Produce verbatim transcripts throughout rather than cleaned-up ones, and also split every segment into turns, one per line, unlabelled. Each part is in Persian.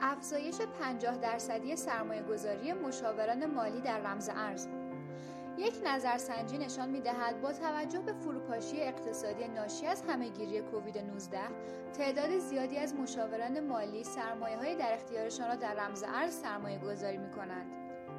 افزایش پنجاه درصدی سرمایه‌گذاری مشاوران مالی در رمز ارز. یک نظرسنجی نشان می‌دهد با توجه به فروپاشی اقتصادی ناشی از همه‌گیری کووید نوزده، تعداد زیادی از مشاوران مالی سرمایه‌های در اختیارشان را در رمز ارز سرمایه‌گذاری می‌کنند.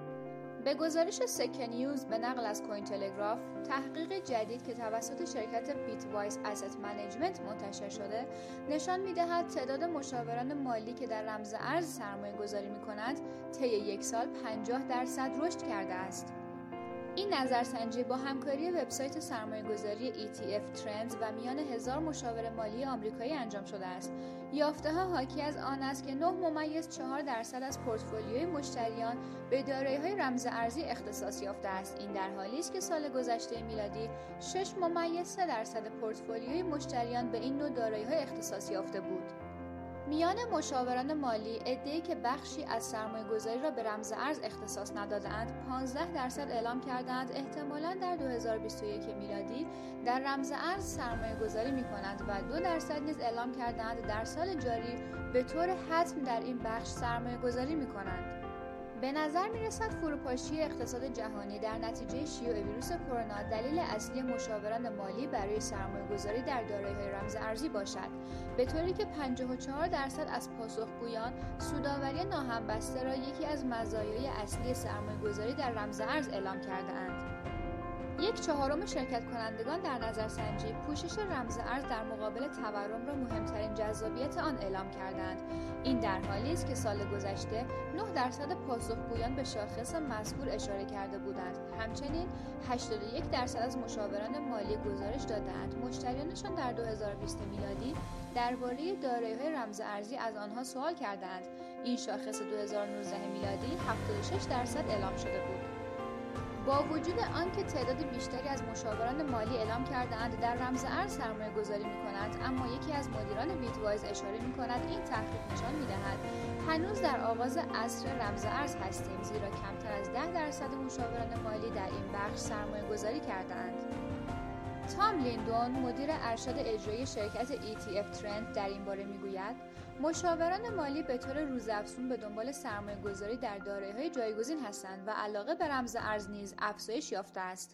به گزارش سکه نیوز به نقل از کوین تلگراف، تحقیق جدید که توسط شرکت بیت وایس اسست منیجمنت منتشر شده، نشان می‌دهد تعداد مشاوران مالی که در رمز ارز سرمایه‌گذاری می‌کنند، طی یک سال پنجاه درصد رشد کرده است. این نظرسنجی با همکاری وبسایت سرمایه‌گذاری ای تی اف ترندز و میان هزار مشاور مالی آمریکایی انجام شده است. یافته‌ها حاکی از آن است که نه ممیز چهار درصد از پورتفولیوی مشتریان به دارایی‌های رمز ارزی اختصاص یافته است. این در حالی است که سال گذشته میلادی شش ممیز سه درصد پورتفولیوی مشتریان به این نوع دارایی‌ها اختصاص یافته بود. میان مشاوران مالی، عده‌ای که بخشی از سرمایه‌گذاری را به رمز ارز اختصاص نداده‌اند، پانزده درصد اعلام کردند احتمالاً در دو هزار و بیست و یک میلادی در رمز ارز سرمایه‌گذاری می‌کنند و دو درصد نیز اعلام کردند در سال جاری به طور حتم در این بخش سرمایه‌گذاری می‌کنند. به نظر می‌رسد فروپاشی اقتصاد جهانی در نتیجه شیوع ویروس کرونا دلیل اصلی مشاوران مالی برای سرمایه‌گذاری در دارایی‌های رمز ارزی باشد، به طوری که پنجاه و چهار درصد از پاسخگویان سودآوری ناهمبسته را یکی از مزایای اصلی سرمایه‌گذاری در رمز ارز اعلام کرده‌اند. یک چهارم شرکت کنندگان در نظرسنجی پوشش رمز ارز در مقابل تورم را مهمترین جذابیت آن اعلام کردند. این در حالی است که سال گذشته نه درصد پاسخگویان به شاخص مذکور اشاره کرده بودند. همچنین هشتاد و یک درصد از مشاوران مالی گزارش دادند مشتریانشان در دو هزار و بیست میلادی درباره دارایی‌های رمز ارزی از آنها سوال کردند. این شاخص دو هزار و نوزده میلادی هفتاد و شش درصد اعلام شده بود. با وجود آنکه تعداد بیشتری از مشاوران مالی اعلام کرده‌اند در رمز ارز سرمایه‌گذاری می‌کنند، اما یکی از مدیران بیت وایس اشاره می‌کند این تحقیق نشان می‌دهد هنوز در آغاز عصر رمز ارز هستیم، زیرا کمتر از ده درصد مشاوران مالی در این بخش سرمایه‌گذاری کرده‌اند. تام لیندون، مدیر ارشد اجرایی شرکت ای تی اف ترند در این باره میگوید مشاوران مالی به طور روزافزون به دنبال سرمایه‌گذاری در دارایی‌های جایگزین هستند و علاقه به رمز ارز نیز افزایش یافته است.